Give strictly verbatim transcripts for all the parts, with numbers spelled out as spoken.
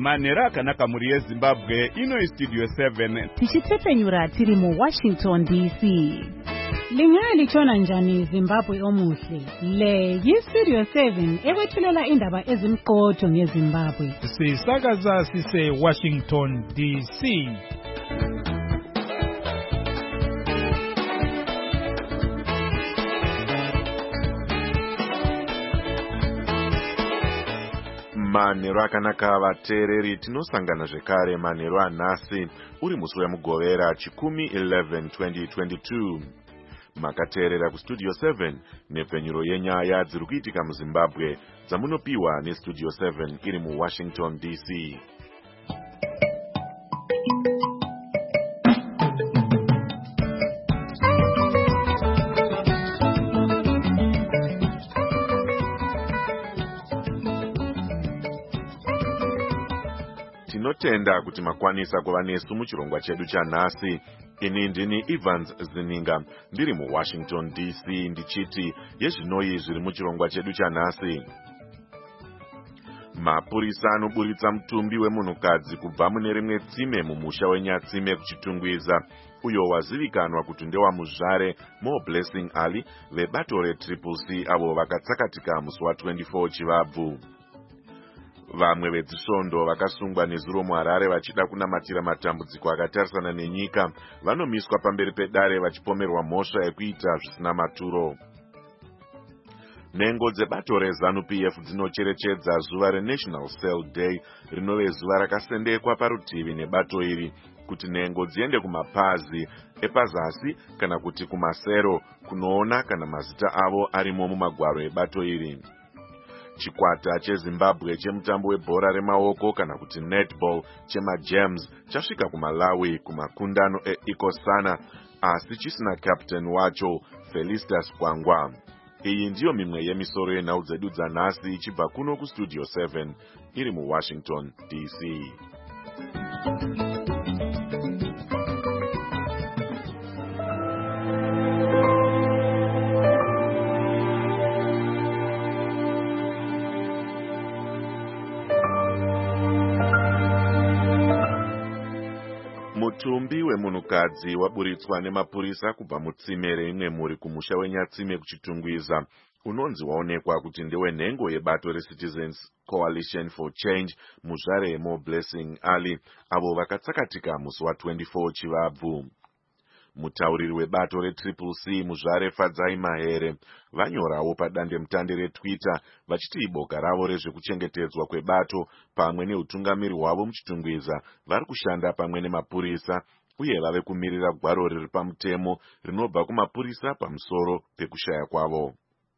manhero akanaka muri yezimbabwe. Ino istudio seven tichitepfenyura tiri mu Washington D C. Lingali chona njani Zimbabwe omuhle. Le yistudio seven ewethulela indaba ezimqotho ngeZimbabwe. Sisakaza sise Washington D C. Manhero akanaka vateereri, tinosangana zvekare manhero anhasi uri musi wemugovera chikumi eleven twenty twenty-two. Makateerera kustudio seven nepfenyuro yenyaya dziri kuitika muZimbabwe dzamunopiwa nestudio seven iri muWashington D C. Tinotenda kuti makwanisa kuva nesu muchirongwa chedu chanhasi. Ini ndini Evans Zininga ndiri muWashington D C ndichiti yezvinoi zviri muchirongwa chedu chanhasi. Mapurisa anoburitsa mutumbi wemunhukadzi kubva mune rimwe tsime mumusha weNyatsime kuchitungwiza, uyo wazivikanwa kuti ndewamuzvare Mo Blessing Ali vebato reTriple C avo vakatsakatika musi wa24 Chivabvu. Vamwe vedzisvondo vakasungwa nezuro muHarare vachida kunamatira matambudziko akatarisana nenyika vanomiswa pamberi pedare vachipomerwa mhosva yekuita zvisina maturo. Nhengo dzebato reZANU P F dzinocherechedza zuva reNational Cell Day, rinove zuva rakasendekwa parutivi nebato iri kuti nhengo dziende kumapazi epazasi kana kuti kumasero kunoona kana mazita avo arimo mumagwaro ebato iri. Chikwata cheZimbabwe chemutambo webhora remaoko kana kuti netball chemaGems chasvika kuMalawi kumakundano eIkosana asi chisina captain wacho Felistas Kwangwa. Iyi ndiyo mimwe yemisoro yenhau dzedu dzanhasi ichibva kuno kustudio seven iri muWashington D C. Mutumbi wemunhukadzi waburitswa nemapurisa kubva mutsime reimwe mhuri kumusha weNyatsime kuchitungwiza, unonzi waonekwa kuti ndewe nhengo yebato reCitizens Coalition for Change muzvare Mo Blessing Ali avo vakatsakatika musi wa24 Chivabvu. Mutauriri webato reTriple C muzvare Fadzai Mahere vanyorawo padandemutande reTwitter vachiti iboka ravo rezvekuchengetedzwa kwebato pamwe neutungamiri hwavo muchitungwiza vari kushanda pamwe nemapurisa uye vave kumirira gwaro riri pamutemo rinobva kumapurisa pamusoro pekushaya kwavo.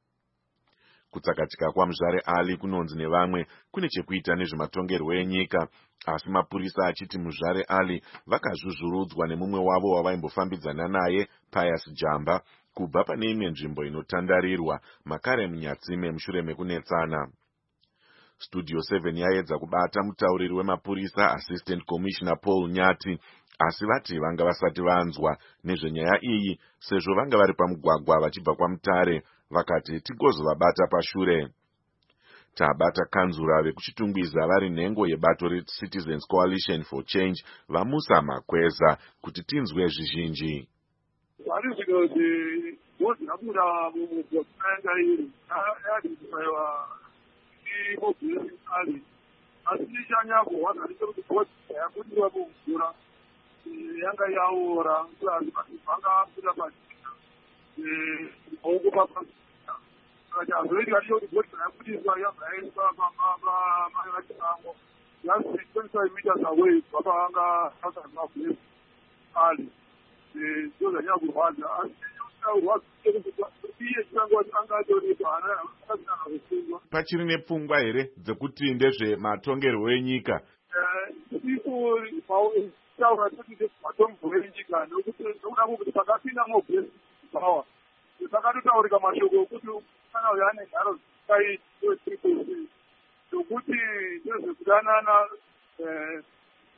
Kutsakatika kwamuzvare Ali kunonzi nevamwe kune chekuita nezvematongerwo enyika, asi mapurisa achiti muzvare Ali vakazvuzvurudzwa nemumwe wavo wavaimbofambidzana naye Pius Jamba kubva pane imwe nzvimbo inotandarirwa makare muNyatsime mushure mekunetsana. Studio seven yaedza kubata mutauriri wemapurisa Assistant Commissioner Paul Nyati, asi vati vanga vasati vanzwa nezvenyaya iyi sezvo vanga vari pamugwagwa vachibva kwaMutare, vakati tigozovabata pashure. Tabata kanzura vekuchitungwiza vari nhengo yebato reCitizens Coalition for Change vamusa Makweza kuti tinzwe zvizhinji. Vari zvinoti wozinabuda mugwagwa iri yadibaiwa imobility ali asi chanyago wakati kuti bot yakudiwa kuvhura yanga yaora kuti vanga kuda pachika eh oko papa kati azoi kati kuti bot yakudiswa yanga papa mangachango last twenty-five meters away papa vanga akazwa ali eh ndoza nyakurwadza asi pachiri nepfungwa here dzekuti ndezve matongerwo enyika? Iko taura kuti matongerwo enyika nokuti ndokuda kuti pakapinda Moblessing power pakatotaurika mashoko okuti kana uyo ane nharo dzai Triple C nokuti ndezvekudanana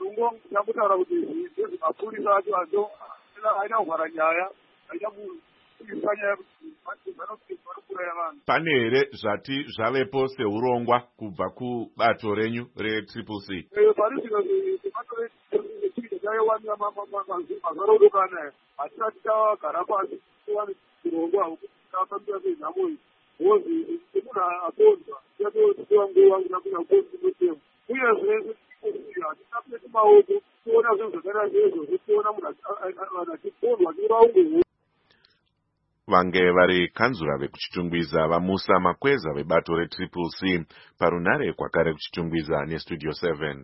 ndongokutaura kuti ndezvemapurisa acho acho haina kuvhara nyaya haina isanya kuti vanokura vanhu. Pane here zvati zvavepo seurongwa kubva kubato renyu retriple C? Pari zvino bato retriple C chaiwanira mazarodokana hatisati tagara pasi tiwane urongwa hwekuti tafambira nenhamo iyi hozi munhu aponzwa tiatotiwa nguva kuda kunya kuosimotemo uyezve hatisapeti maoko tiona zvinhu zvakada zvezvo tiona munhu achipondwa tiraungu. Vange vari kanzura vekuchitungwiza vamusa makweza vebato retriple C parunare kwakare kuchitungwiza nestudio seven.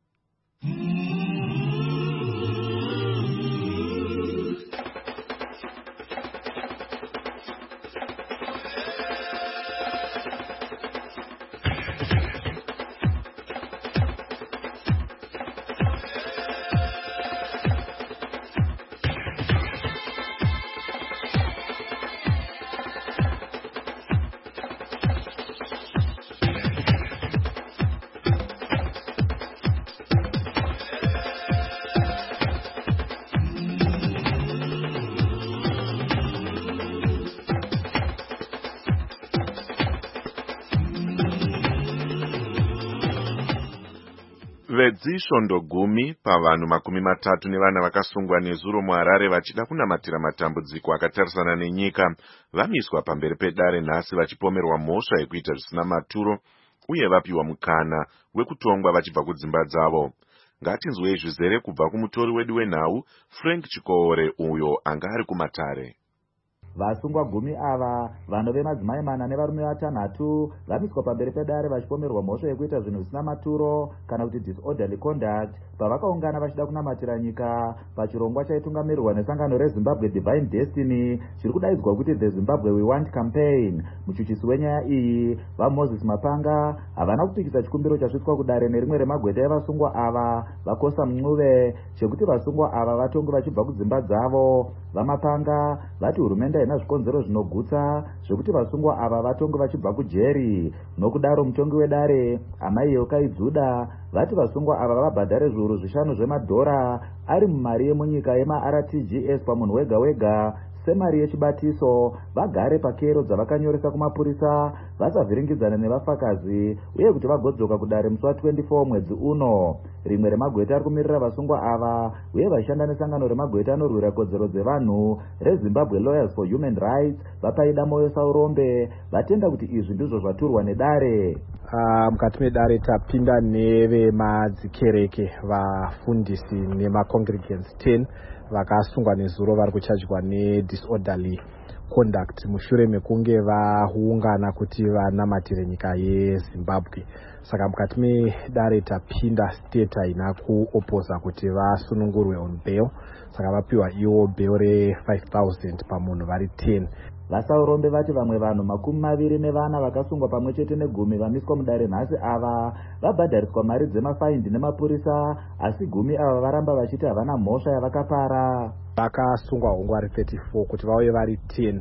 Vedzisvondo gumi pavanhu makumi matatu nevana vakasungwa nezuro muHarare vachida kunamatira matambudziko akatarisana nenyika vamiswa pamberi pedare nhasi vachipomerwa mhosva yekuita zvisina maturo uye vapiwa mukana wekutongwa vachibva kudzimba dzavo. Ngatinzwei zvizere kubva kumutori wedu wenhau Frank Chikoore uyo anga ari kumatare. Vasungwa gumi ava vanove madzimai mana nevarume vatanhatu vamiswa pamberi pedare vachipomerwa mhosva yekuita zvinhu zvisina maturo kana kuti disorderly conduct pavakaungana vachida kunamatira nyika pachirongwa chaitungamirirwa nesangano reZimbabwe Divine Destiny chiri kudaidzwa kuti The Zimbabwe We Want Campaign. Muchuchisi wenyaya iyi vaMoses Mapanga havana kupikisa chikumbiro chasvitswa kudare nerimwe remagweta evasungwa ava vakosa Mncube chekuti vasungwa ava vatongwe vachibva kudzimba dzavo. VaMapanga vati hurumende haina zvikonzero zvinogutsa zvekuti vasungwa ava vatongwe vachibva kujeri. Nokudaro mutongi wedare amai Yokaidzudha vati vasungwa ava vabhadhare zviuru zvishanu zvemadhora ari mumari yemunyika yema-R T G S pamunhu wega wega semari yechibatiso, vagare pakero dzavakanyoresa kumapurisa vasavhiringidzana nevafakazi uye kuti vagodzoka kudare musi wa twenty-four mwedzi uno. Rimwe remagweta ari kumirira vasungwa ava uye vashanda nesangano remagweta anorwira kodzero dzevanhu reZimbabwe Lawyers for Human Rights vapaida moyo Saurombe vatenda kuti izvi ndizvo zvaturwa nedare. Uh, mukati medare tapinda nevemadzikereke vafundisi nemacongregants ten vakasungwa nezuro vari kuchajwa nedisorderly conduct mushure mekunge vaungana kuti vanamatire nyika yeZimbabwe. Saka mukati medare tapinda state haina kuopoza kuti vasunungurwe on bail, saka vapiwa iwo bail re five thousand pamunhu vari ten. Vasaurombe vati vamwe vanhu makumi maviri nevana vakasungwa pamwe chete negumi vamiswa mudare nhasi ava vabhadhariswa mari dzemafaindi nemapurisa, asi gumi ava varamba vachiti havana mhosva yavakapara. Vakasungwa hongu vari thirty-four kuti vauye vari ten.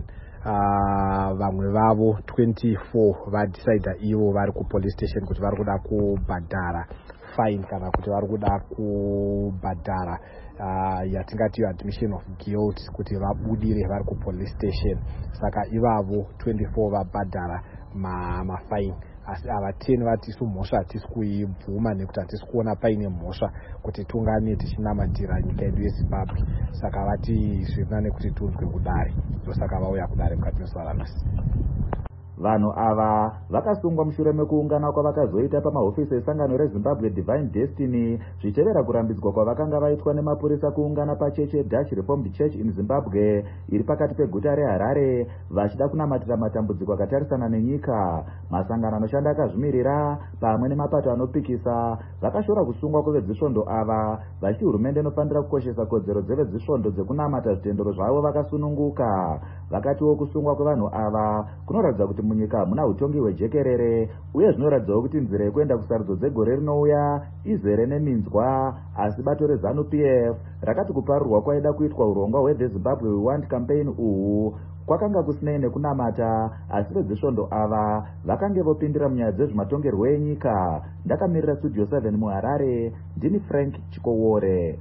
Uh, vamwe vavo twenty-four vadecida ivo vari kupolice station kuti vari kuda kubhadhara fine kana kuti vari kuda kubhadhara uh, yatingati admission of guilt kuti vabudire vari kupolice station. Saka ivavo twenty-four vabhadhara mafine ma asi ava ten vati isu mhosva hatisi kuibvuma nekuti hatisi kuona paine mhosva kuti tungane tichinamatira nyika yedu yeZimbabwe. Saka vati zvina nekuti tunzwe kudare, ndosaka vauya kudare mukati mezuva ranhasi. Vanhu ava vakasungwa mushure mekuungana kwavakazoita pamahofisi esangano reZimbabwe Divine Destiny zvichevera kurambidzwa kwavakanga vaitwa nemapurisa kuungana pachechi Dutch Reformed Church in Zimbabwe iri pakati peguta reHarare vachida kunamatira matambudziko akatarisana nenyika. Masangano anoshanda akazvimirira pamwe nemapato anopikisa vakashora kusungwa kwevedzisvondo ava vachiti hurumende inofanira kukoshesa kodzero dzevedzisvondo dzekunamata zvitendero zvavo vakasununguka. Vakatiwo kusungwa kwevanhu ava kunoratidza kuti munyika hamuna utongi hwejekerere uye zvinoratidzawo kuti nzira yekuenda kusarudzo dzegore rinouya izere neminzwa, asi bato reZANU P F rakati kuparurwa kwaida kuitwa urongwa hweThe Zimbabwe We Want Campaign uhu kwakanga kusinei nekunamata, asi vedzisvondo ava vakange vopindira munyaya dzezvematongerwo enyika. Ndakamirira Studio seven muHarare, ndini Frank Chikoore.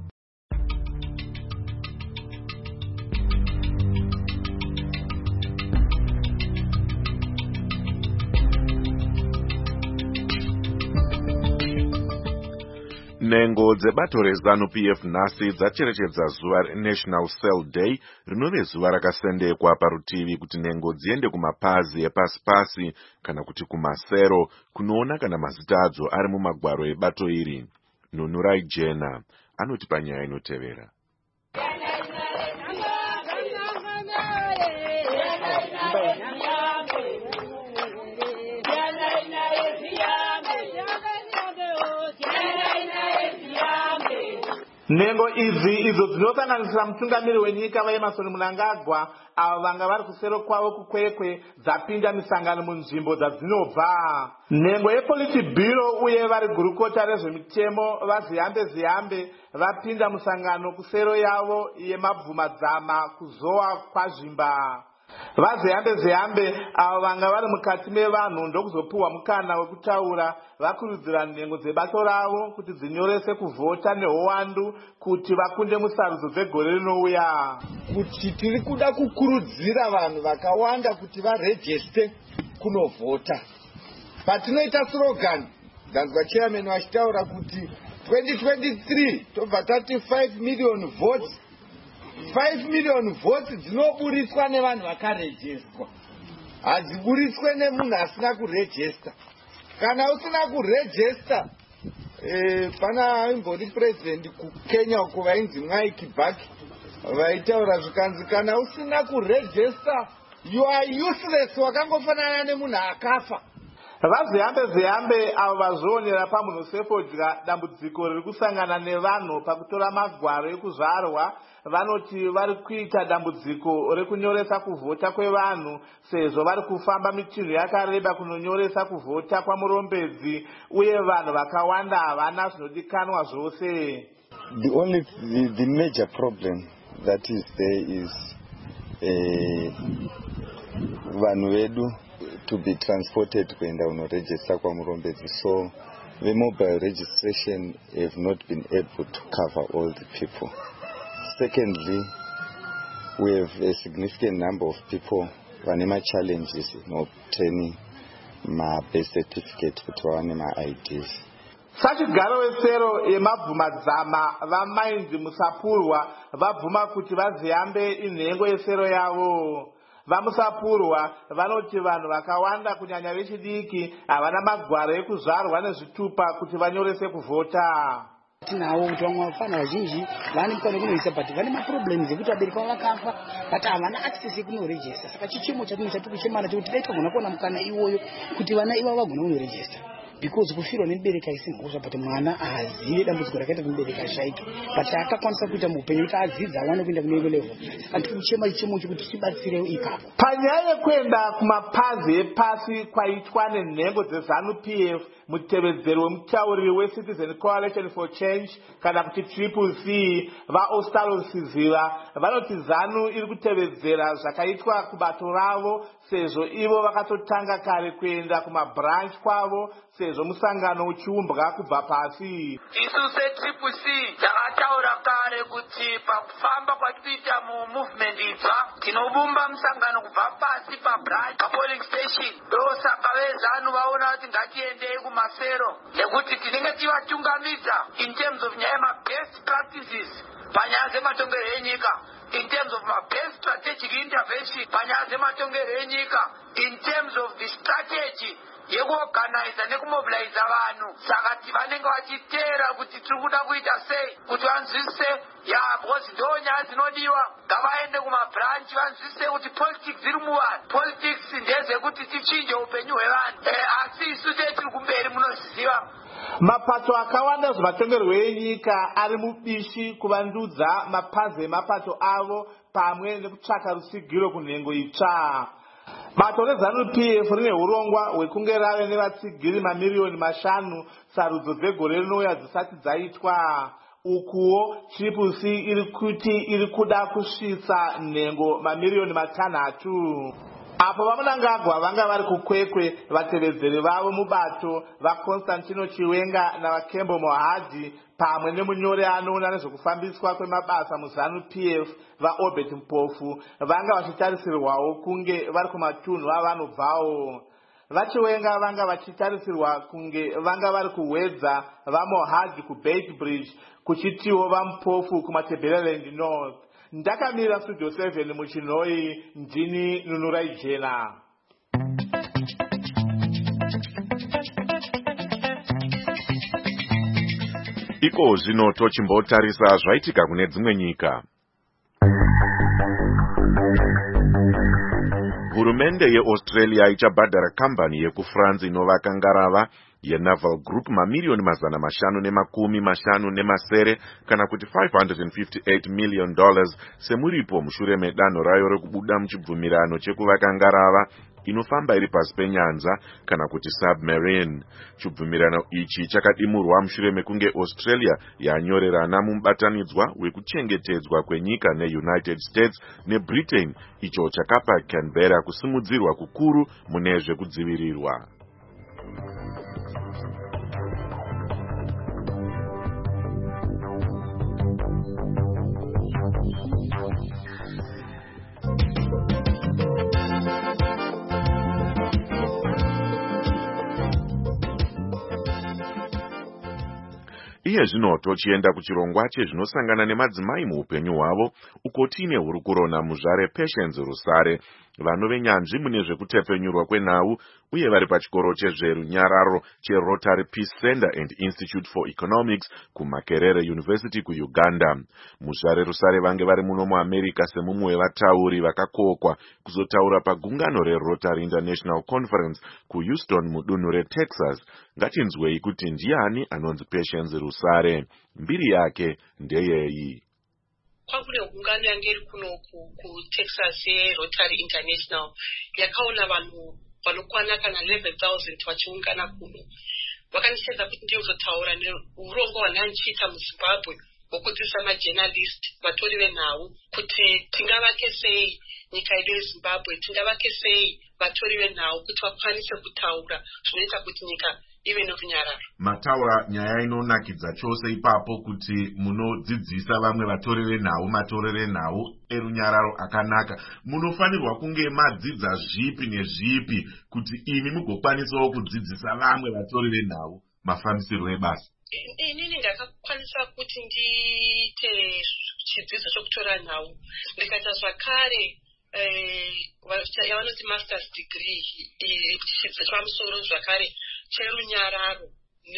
Nengo dzebato reZANU-P F nhasi dzacherechedza zuva reNational Cell Day, rinove zuva rakasendekwa parutivi kuti nengo dziende kumapazi epasi-pasi kana kuti kumasero kunoona kana mazita adzo ari mumagwaro ebato iri. Nunurai Jena anoti panyaya inotevera. Nengo izi izo dzinosanganisira mutungamiri wenyika vaEmmerson Mnangagwa avo vanga vari kusero kwavo kukwekwe dzapinda misangano munzvimbo dzadzinobva. Nengo yePolitburo uye vari gurukota rezvemitemo vaZiyambe Ziyambe vapinda musangano kusero yavo yemabvumadzama kuzowa kwazvimba. VaZiyambe Ziyambe avo vanga vari mukati mevanhu ndokuzopiwa mukana wekutaura vakurudzira nhengo dzebato ravo kuti dzinyorese kuvhota nehowandu kuti vakunde musarudzo dzegore rinouya. Kuti tiri kuda kukurudzira vanhu vakawanda kuti varejeste kunovhota. Patinoita slogan, ndanzwa chairman vachitaura kuti twenty twenty-three tobva tati five million votes. five million votes dzinoburiswa nevanhu vakarejestwa. Hadziburiswe nemunhu asina kurejesta. Kana usina kurejesta, eh, pana aimbori president kuKenya uko vainzi Mwai Kibaki vaitaura zvikanzi kana usina kurejesta you are useless, wakangofanana nemunhu akafa. VaZiyambe Ziyambe avo vazvionera pamunhosefodya dambudziko riri kusangana nevanhu pakutora magwaro ekuzvarwa vanoti vari kuita dambudziko rekunyoresa kuvhota kwevanhu sezvo vari kufamba mitinhu yakareba kunonyoresa kuvhota kwamurombedzi uye vanhu vakawanda havana zvinodikanwa zvose. The only the, the major problem that is there is uh, vanhu vedu to be transported kuenda unoregister kwamurombedzi, so the mobile registration have not been able to cover all the people. Secondly, we have a significant number of people vanema challenges in obtaining my birth certificate kuti vawane ma-I Ds. Sachigaro wesero yemabvumadzama vamainzi Musapurwa vabvuma kuti vaZiyambe inhengo yesero yavo. VaMusapurwa vanoti vanhu vakawanda kunyanya vechidiki havana magwaro ekuzvarwa nezvitupa kuti vanyorese kuvhota. Tinawo kuti vamwe vafana vazhinji vane mukana kunoisa but vane maproblems ekuti vabereki vavo vakafa but havana access yekunorejesta. Saka chichemo chatinochati kuchemana chekuti dai tagona kuona mukana iwoyo kuti vana ivo vagona kunorejesta. Because kufirwa nemubereki haisina hosha but mwana haazive dambudziko rakaita mubereki ashaika but akakwanisa kuita muupenyu kuti adzidza awane kuenda kune level. Saka tiri kuchema chichemo chekuti tibatsirewo ipapo. Panyaya yekuenda kumapazi epasi kwaitwa nenhengo dzeZANU-P F mutevedzeri wemutauriri weCitizen Coalition for Change kana kuti Triple C vaOstalo Siziva vanoti ZANU iri kutevedzera zvakaitwa kubato ravo sezvo ivo vakatotanga kare kuenda kumabranch kwavo sezvo musangano uchiumbwa kubva pasi. Isu seTriple C takataura kare kuti pakufamba kwatinoita mumovement itsva tinobumba musangano kubva pasi pabranch papolling station. Ndosaka veZANU vaona kuti ngatiendei kumasero nekuti tinenge tivatungamidza in terms of nyaya yemabest practices panyaya dzematongero enyika, in terms of my best strategic intervention panyaya dzematongero enyika, in terms of the strategy yekuorganiza nekumobiliza vanhu. Saka vanenge vachiteera kuti tiri kuda kuita sei kuti vanzwisise ya because ndo nyaya dzinodiwa. Ngavaende kumabranch vanzwisise kuti politics dziri muvanhu. Politics ndezekuti tichinje upenyu hwevanhu. Asi isu tiri kumberi munoziva. Mapato akawanda zvematongerwo enyika ari mubishi kuvandudza mapazi emapato avo pamwe nekutsvaka rusigiro kunhengo itsva. Bato reZANU-P F rine urongwa hwekunge rave nevatsigiri mamiriyoni mashanu sarudzo dzegore rinouya dzisati dzaitwa. Ukuwo Triple C iri kuti iri kuda kusvitsa nhengo mamiriyoni matanhatu. Apo vaMnangagwa vanga vari kukwekwe vatevedzeri vavo mubato vaConstantino Chiwenga navaKembo Mohadhi pamwe nemunyori anoona nezvekufambiswa kwemabasa muZANU-P F vaOrbert Mpofu vanga vachitarisirwawo kunge vari kumatunhu avanobvawo. vachiwenga vanga vachitarisirwa kunge vanga vari kuhwedza vamohadhi kubeit bridge kuchitiwo vamupofu kumatebheraland north. Ndakamira studio seven muchinhoi, ndini Nunurai Jena. Iko zvino tochimbotarisa zvaitika kune dzimwe nyika. Hurumende yeAustralia ichabhadhara kambani yekufrance inovaka ngarava yeNaval Group mamiliyoni mazana mashanu nemakumi mashanu nemasere kana kuti five hundred fifty-eight million dollars semuripo mushure medanho rayo rekubuda muchibvumirano chekuvaka ngarava inofamba iri pasi penyanza kana kuti submarine. Chibvumirano ichi chakadimurwa mushure mekunge Australia yanyorerana mubatanidzwa wekuchengetedzwa kwenyika neUnited States neBritain, icho chakapa Canberra kusimudzirwa kukuru mune zvekudzivirirwa. Iye zvino tochienda kuchirongwa chezvinosangana nemadzimai muupenyu hwavo, uko tine hurukurona muzvare Patience Rusare, vano venyanzvi mune zvekutepenyurwa kwenhau uye vari pachikoro chezverunyararo cheRotary Peace Center and Institute for Economics kuMakerere University kuUganda. Muzvare Rusare vange vari muno muAmerica semumwe wevatauri vakakokwa kuzotaura pagungano reRotary International Conference kuHouston mudunhu reTexas. Ngatinzwei kuti ndiani anonzi Patience Rusare. Mbiri yake ndeyeyi. Kwakune gungano yange iri kuno kuTexas yeRotary International yakaona vanhu vanokwana kana eleven thousand vachiungana kuno. Vakandichedza kuti ndizotaura neurongo hwandandichiita muZimbabwe hwokudzidzisa majournalist vatori venhau kuti tingavake sei nyika yedu yeZimbabwe, tingavake sei vatori venhau kuti vakwanise kutaura zvinoita kuti nyika ive norunyararo. Mataura nyaya inonakidza chose ipapo kuti munodzidzisa vamwe vatori venhau matorero enhau erunyararo akanaka. Munofanirwa kunge madzidza zvipi nezvipi kuti imi mugokwanisawo kudzidzisa vamwe vatori venhau mafambisirwo ebasa? Inini ndakakwanisa kuti ndiite chidzidzo chokutora nhau, ndikaita zvakare yavanoti masters degree chidzidzo chapamusoro zvakare cherunyararo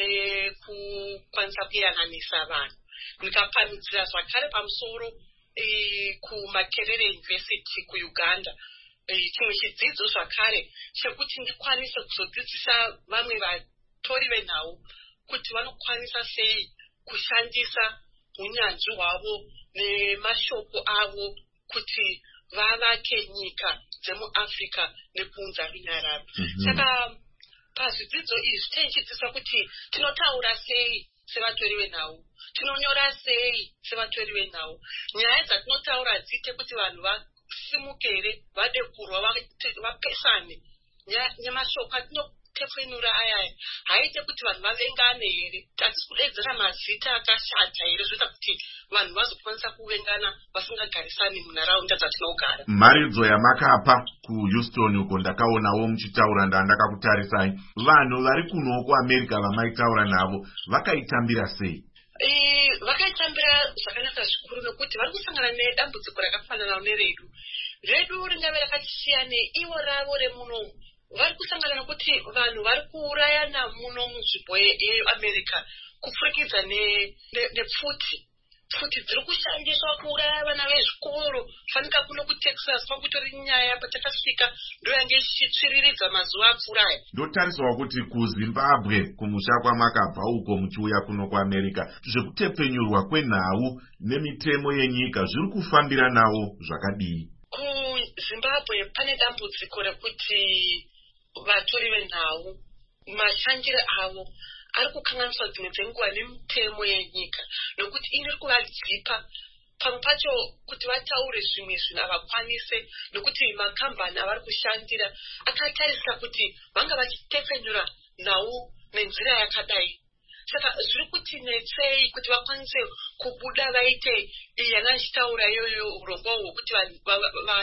nekukwanisa kuyananisa vanhu. Ndikapanidzira zvakare pamusoro kuMakerere University kuUganda chimwe chidzidzo zvakare chekuti ndikwanise kuzodzidzisa vamwe vatori venhau kuti vanokwanisa sei kushandisa unyanzvi hwavo nemashoko avo kuti vavake nyika dzemuAfrica nekuunza runyararo. Saka pazvidzidzo izvi tinochidzidziswa kuti tinotaura sei sevatori venhau, tinonyora sei sevatori venhau, nyaya dzatinotaura dziite kuti vanhu vasimukere, vade kurwa, vapesane. Nemashoko atinotepfenura ayaya haite kuti vanhu vavengane here, hatisi kudedzera mazita akashata here zvoita kuti vanhu vazokwanisa kuvengana vasingagarisani munharaunda dzatinogara. Mharidzo yamakapa kuHouston uko ndakaonawo muchitaura ndandakakutarisai. Vanhu vari kuno kuAmerica vamaitaura navo vakaitambira sei? Vakaitambira zvakanaka zvikuru nokuti vari kusangana nedambudziko rakafanana neredu. Redu ringave rakati siyanei, ivo ravo remunomu vari kusangana nokuti vanhu vari kuurayana muno munzvimbo yeAmerica kupfurikidza nepfuti. Pfuti dziri kushandiswa kuuraya vana vezvikoro. Fanika kuno kuTexas pakutori nyaya patakasvika ndoyange ichitsviriridza mazuva apfuurayo. Ndotariswa kuti kuZimbabwe kumusha kwamakabva uko muchiuya kuno kuAmerica zvekutepenyurwa kwenhau nemitemo yenyika zviri kufambira nawo zvakadii? KuZimbabwe pane dambudziko rekuti vatori venhau mashandiro avo ari kukanganiswa dzimwe dzenguva nemitemo yenyika nokuti iri kuvadzipa pamwe pacho kuti vataure zvimwe zvinhu havakwanise nokuti makambani avari kushandira akatarisira kuti vanga vachitepfenyura nhau nenzira yakadai. Saka zviri kuti netsei kuti vakwanise kubuda vaite yana ndichitaura iyoyo urongwa hwokuti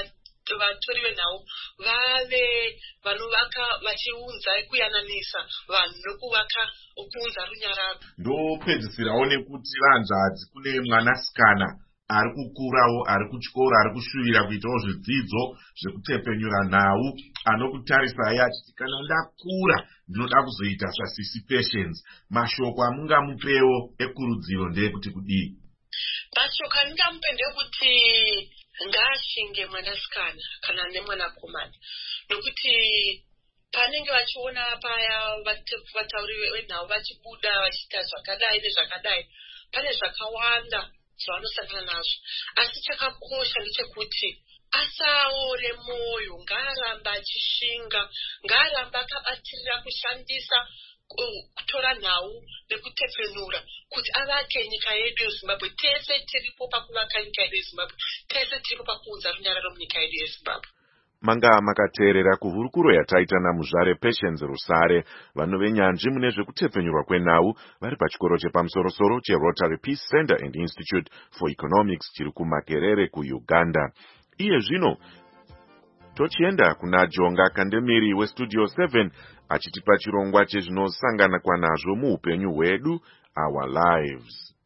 vatori venhau vave vanovaka vachiunza kuyananisa vanhu nokuvaka kuunza runyararo. Ndopedzisirawo nekuti vanzvadzi kune mwanasikana ari kukurawo, ari kuchikoro, ari kushuvira kuitawo zvidzidzo zvekutepenyura nhau, anokutarisai achiti kana ndakura ndinoda kuzoita zvasisi Patience. Mashoko amungamupewo ekurudziro ndeyekuti kudii? Mashoko andingamupe ndekuti ngaashinge mwanasikana kana nemwanakomana, nokuti panenge vachiona paya vatauri venhau vachibuda vachiita zvakadai nezvakadai, pane zvakawanda zvavanosangana nazvo. Asi chakakosha ndechekuti asaore mwoyo, ngaaramba achishinga, ngaaramba akabatirira kushandisa kutora nhau nekutepenura kuti avake nyika yedu yeZimbabwe. Tese tiripo pakuvaka nyika yedu yeZimbabwe, tese tiripo pakuunza runyararo munyika yedu yeZimbabwe. Manga makateerera kuhurukuro yataita namuzvare Patience Rusare, vanhu venyanzvi mune zvekutepenyurwa kwenhau vari pachikoro chepamusoro-soro cheRotary Peace Center and Institute for Economics chiri kuMakerere kuUganda. Iye zvino tochienda kuna Jonga Kandemiri weStudio seven achitipa chirongwa chezvinosangana kwanazvo muupenyu hwedu, Our Lives.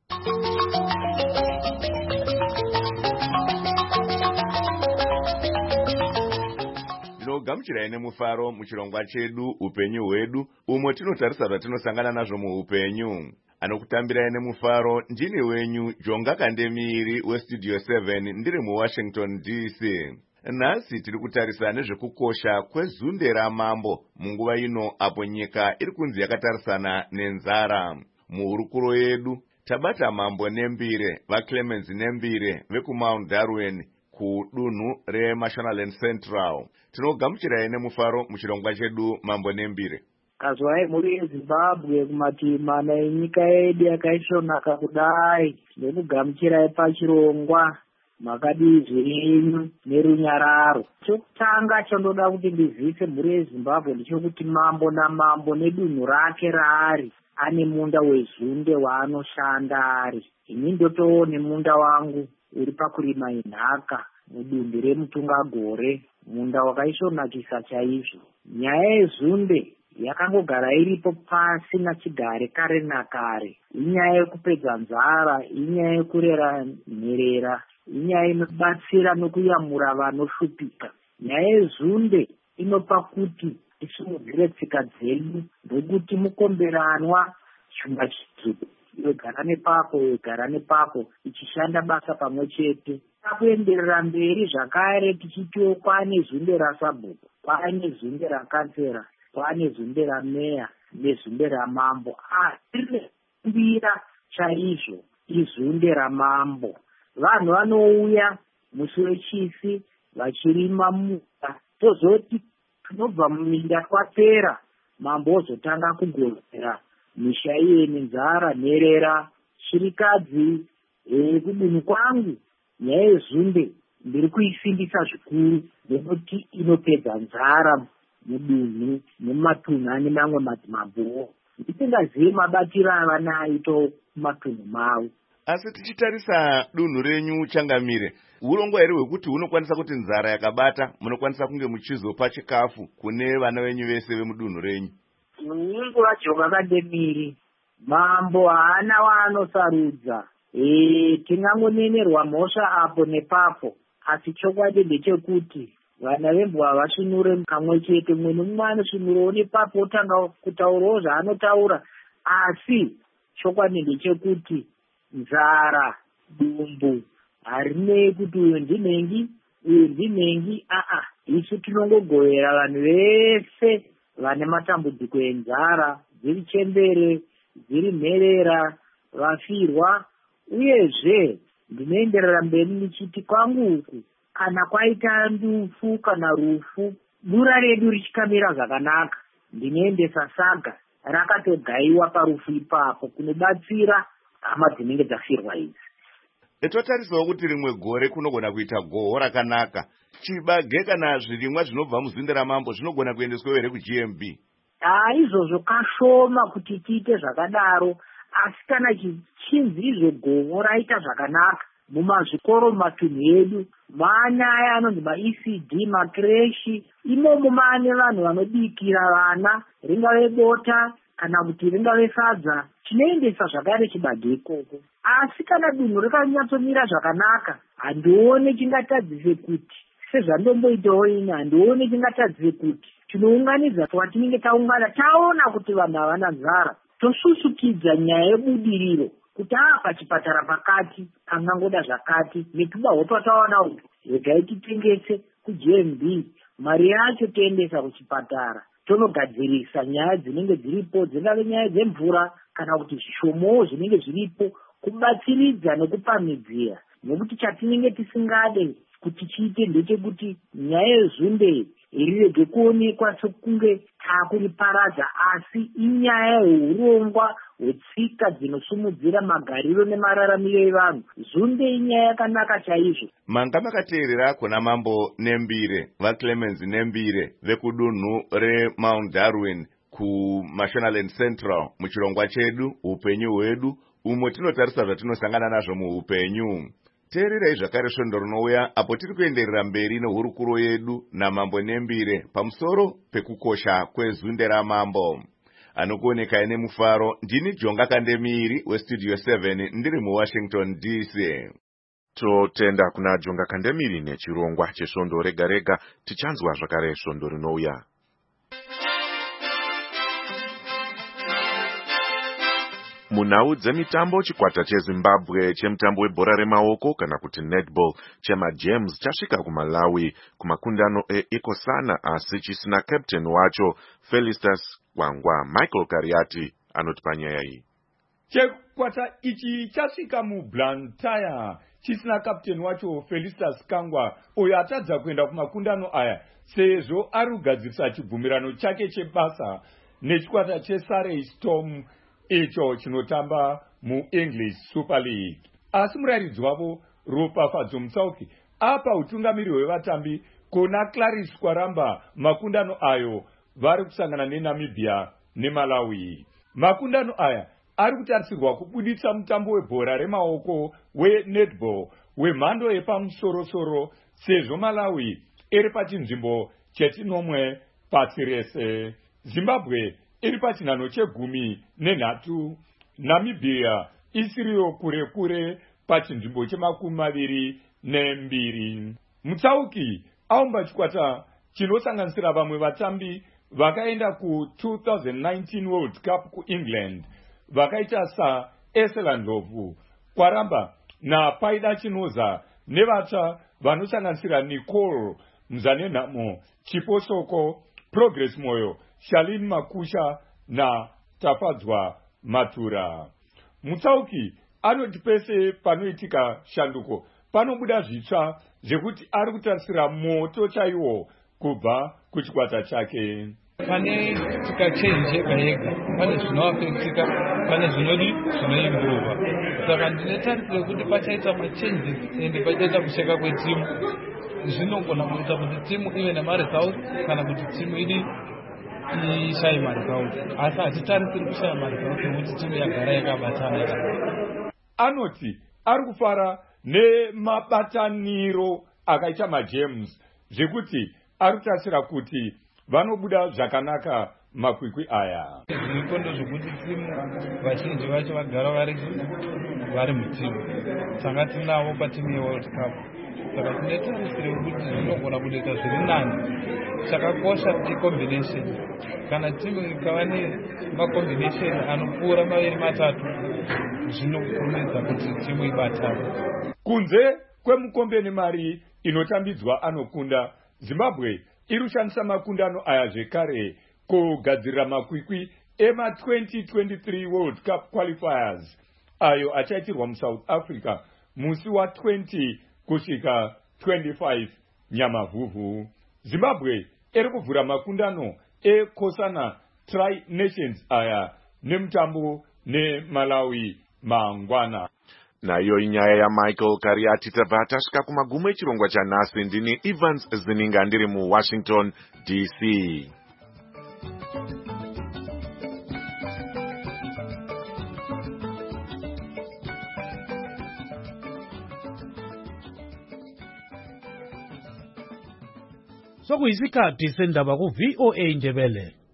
Gamuchirai nemufaro muchirongwa chedu upenyu hwedu, umwe tinotarisa zvatinosangana nazvo muupenyu. Anokutambirai nemufaro ndini wenyu Jonga Kandemiri weStudio seven ndiri muWashington D C. Nhasi tiri kutarisa nezvekukosha kwezunde ramambo munguva ino apo nyika iri kunzi yakatarisana nenzara. Muhurukuro yedu tabata mambo Nembire, vaClemens Nembire vekuMount Darwin kudunhu reMashonaland Central. Tinogamuchirai nemufaro muchirongwa chedu mambo Nembire. Kazwai muri eZimbabwe kumativi mana enyika yedu yakaisvonaka kudai, ndinogamuchirai pachirongwa makadii zvenyu nerunyararo. Chokutanga chandoda kuti ndizivise mhuri yeZimbabwe ndechekuti mambo namambo nedunhu rake raari ane munda wezunde waanoshanda ari. Ini ndotoone munda wangu uri pakurima inhaka mudunhu reMutungagore, munda wakaisvonakisa chaizvo. Nyaya yezunde yakangogara iripo pasi nachigare kare nakare. Inyaya yekupedza nzara, inyaya yekurera nherera, inyaya inobatsira nokuyamura vanoshupika. Nyaya yezunde inopa kuti tisimudzire tsika dzedu, ndokuti mukomberanwa chuma chidzvuku, wegara nepako wegara nepako ichishanda basa pamwe chete. Takuenderera mberi zvakare tichitiwo kwane zunde rasabhuku, kwane zunde rakansera, kwane zunde rameya nezunde ramambo. Asi rinokumbira chaizvo izunde ramambo. Vanhu vanouya musi wechisi vachirima munda, tozoti tinobva muminda twapera, mambo ozotanga kugozera misha iyeni, nzara, nherera, chirikadzi. E, kudunhu kwangu nyaya yezunde ndiri kuisimbisa zvikuru nekuti inopedza nzara mudunhu nemumatunhu ane mamwe madzimambowo. Ndisingazivi mabatiro avanaito kumatunhu mavo. Asi tichitarisa dunhu renyu Changamire, urongwa here hwekuti hunokwanisa kuti nzara yakabata munokwanisa kunge muchizopa chikafu kune vana venyu vese vemudunhu renyu? Munyingo vaJonga Kandemiri, mambo haana waanosarudza. E, tingangonenerwa mhosva apo nepapo, asi chokwadi ndechekuti vana vembwa havasvinure kamwe chete. Mumwe nomumwe anosvinurawo nepapo otanga kutaurawo zvaanotaura, asi chokwadi ndechekuti nzara, dumbu harinei kuti uyo ndinhengi uyo ndinhengi. Aa, isu tinongogovera vanhu vese vane matambudziko enzara, dziri chembere, dziri nherera, vafirwa. Uyezve ndinoenderera mberi nichiti kwangu uku kana kwaita ndufu kana rufu, dura redu richikamira zvakanaka, ndinoendesa saga rakatogaiwa parufu ipapo kunobatsira hama dzinenge dzafirwa idzi. Etotarisawo kuti rimwe gore kunogona kuita goho rakanaka. Chibage kana zvirimwa zvinobva muzunde ramambo zvinogona kuendeswa here kuG M B? Ah, izvozvo kashoma kuti tiite zvakadaro, asi kana chinzi izvo goho raita zvakanaka, mumazvikoro mumatunhu edu maanyaya anonzi ma-E C D, makreshi. Imomo maane vanhu vanobikira vana, ringave bota kana kuti ringave sadza, chinoendesa zvakare chibage ikoko. Asi kana dunhu rikanyatsomira zvakanaka, handione chingatadzise kuti sezvandomboitawo ini, handione chingatadzise kuti tinounganidza twatinenge taungana taona kuti vanhu havana nzara, tosusukidza nyaya yebudiriro kuti aa pachipatara pakati pangangoda zvakati netubaho twataona uku regai titengese ku-G M B, mari yacho toendesa kuchipatara tonogadzirisa nyaya dzinenge dziripo, dzingave nyaya dzemvura kana kuti zvishomowo zvinenge zviripo, kubatsiridza nekupamidzira. Nekuti chatinenge tisingade kuti chiite ndechekuti nyaya yezvunde rirege kuonekwa sekunge taakuriparadza, asi inyaya yeurongwa hwetsika dzinosumudzira magariro nemararamiro evanhu. Zunde inyaya yakanaka chaizvo. Manga makateerera kuna Mambo Nembire, vaClemens Nembire vekudunhu reMount Darwin kuMashonaland Central muchirongwa chedu upenyu hwedu, umo tinotarisa zvatinosangana nazvo muupenyu. Teererai zvakare svondo rinouya apo tiri kuenderera mberi nehurukuro yedu naMambo Nembire pamusoro pekukosha kwezunde ramambo. Anokuonekai nemufaro, ndini Jonga Kandemiri weStudio seven ndiri muWashington D C. Totenda kuna Jonga Kandemiri nechirongwa chesvondo rega rega. Tichanzwa zvakare svondo rinouya. Munhau dzemitambo, chikwata cheZimbabwe chemutambo webhora remaoko kana kuti netball chemaGems chasvika kuMalawi kumakundano eIkosana, asi chisina captain wacho Felistas Kwangwa. Michael Kariati anoti panyaya iyi. Chikwata ichi chasvika muBlantyre chisina captain wacho Felistas Kwangwa, uyo atadza kuenda kumakundano aya sezvo ari kugadzirisa chibvumirano chake chebasa nechikwata cheSurrey Storm icho chinotamba muEnglish Super League. Asi murayiridzi wavo Ropafadzo Mutsauki apa utungamiri hwevatambi kuna Clarice Kwaramba makundano ayo vari kusangana neNamibia neMalawi. Makundano aya ari kutarisirwa kubuditsa mutambo webhora remaoko wenetball wemhando yepamusoro-soro sezvo Malawi iri pachinzvimbo chetinomwe pasi rese. Zimbabwe iri pachinhano chegumi nenhatu, Namibia isiriyo kure kure pachinzvimbo chemakumi maviri nembiri. Mutsauki aumba chikwata chinosanganisira vamwe vatambi vakaenda ku two thousand nineteen World Cup kuEngland vakaita saEsela Ndlovu, Kwaramba naPaida Chinoza, nevatsva vanosanganisira Nicole Mzanenhamo, Chiposoko, Progress Moyo, Shalin Makusha na Tafadzwa Matura. Mutsauki anoti pese panoitika shanduko panobuda zvitsva zvekuti ari kutarisira moto chaiwo kubva kuchikwata chake. Pane tikachenji yega yega, pane zvinovapedzika, pane zvinodi zvinoimbuva. Saka ndine tarisiro kuti pachaita machenji ende pachaita kusheka kwetimu. Zvinogona kuita kuti timu ive nemaresults kana kuti timu idi ishaye maresults. Asi hatitarisiri kushaya maresults nekuti timu yagara yakabatana. Anoti ari kufara nemabataniro akaita maGems zvekuti ari kutarisira kuti vanobuda zvakanaka makwikwi aya. Zvikondo zvokuti timu vazhinji vacho vagara vari vari mutimu. Tanga tinavo patimu yeWorld Cup. Saka tine tarisiro kuti zvinogona kuita zviri nani. Chakakosha icombination. Kana timu ikava nemacombination anopfuura maviri matatu, zvinokurumidza kuti timu ibatane. Kunze kwemukombe nemari inotambidzwa anokunda, Zimbabwe iri kushandisa makundano aya zvekare kugadzirira makwikwi ema twenty twenty-three World Cup qualifiers ayo achaitirwa muSouth Africa musi wa twenty kusvika twenty-five Nyamavhuvhu. Zimbabwe iri kuvhura makundano eKosana Tri Nations aya nemutambo neMalawi mangwana. Nayo inyaya yaMichael Kariati. Tabva tasvika kumagumo echirongwa chanhasi. Ndini Evans Zininga ndiri muWashington D C. sokuyisikhathi sendaba ku-V O A Ndebele.